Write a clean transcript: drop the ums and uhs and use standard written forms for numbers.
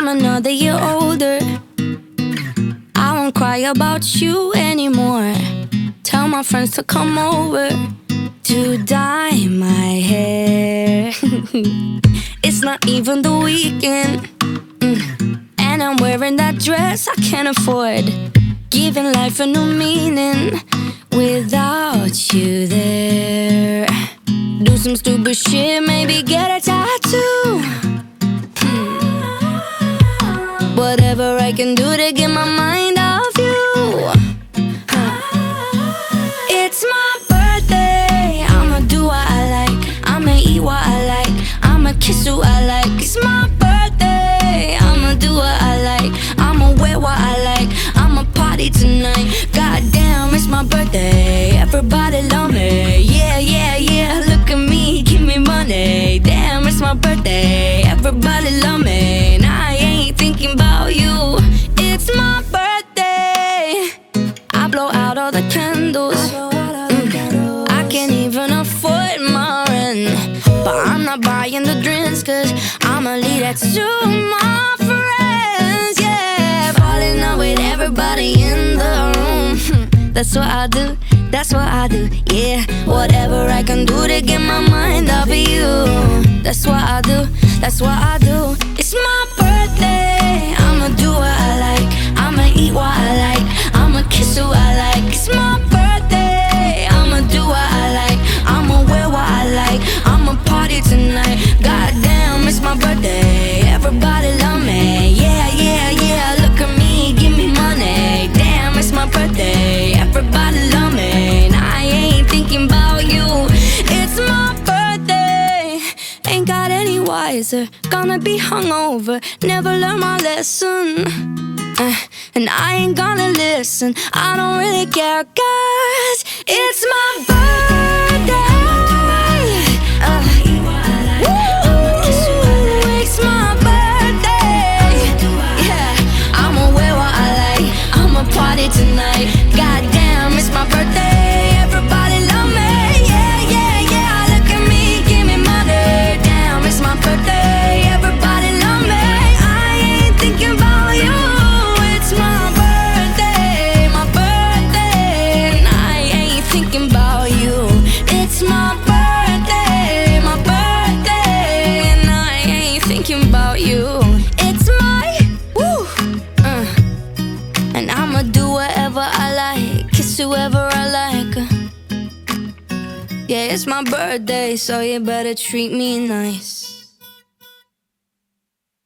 I'm another year older. I won't cry about you anymore. Tell my friends to come over to dye my hair. It's not even the weekend, and I'm wearing that dress I can't afford. Giving life a new meaning without you there. Do some stupid shit, maybe get a tattoo. Whatever I can do to get my mind off you. It's my birthday, I'ma do what I like, I'ma eat what I like, I'ma kiss who I like. It's my birthday, I'ma do what I like, I'ma wear what I like, I'ma party tonight. Goddamn, it's my birthday, everybody love me. Yeah, yeah, yeah, look at me, give me money. Damn, it's my birthday, everybody love me. And I ain't thinking about you. It's my birthday, I blow out all the candles. I can't even afford my rent, but I'm not buying the drinks, cause I'ma leave that to my friends. Yeah, falling out with everybody in the room. That's what I do, that's what I do. Yeah, whatever I can do to get my mind off of you. That's what I do, that's what I do. It's my birthday, I'ma do what I like, I'ma eat what I like, I'ma kiss who I like. It's my birthday, I'ma do what I like, I'ma wear what I like, I'ma party tonight. Goddamn, it's my birthday, everybody love me. Yeah, yeah, yeah, look at me, give me money. Damn, it's my birthday, everybody love me. And I ain't thinking about you. It's my birthday, ain't got any wiser, gonna be hungover, never learn my lesson. And I ain't gonna listen, I don't really care, cause it's my birthday. It's my birthday. Yeah, I'ma wear what I like, I'ma party tonight. Goddamn, it's my birthday, everybody love me. Yeah, yeah, yeah, look at me, give me money. Damn, it's my birthday, everybody love me. I ain't thinking about you. It's my birthday, and I ain't thinking about you. It's my birthday, and I ain't thinking about you. It's my woo, and I'ma do whatever I like, kiss whoever I like. Yeah, it's my birthday, so you better treat me nice.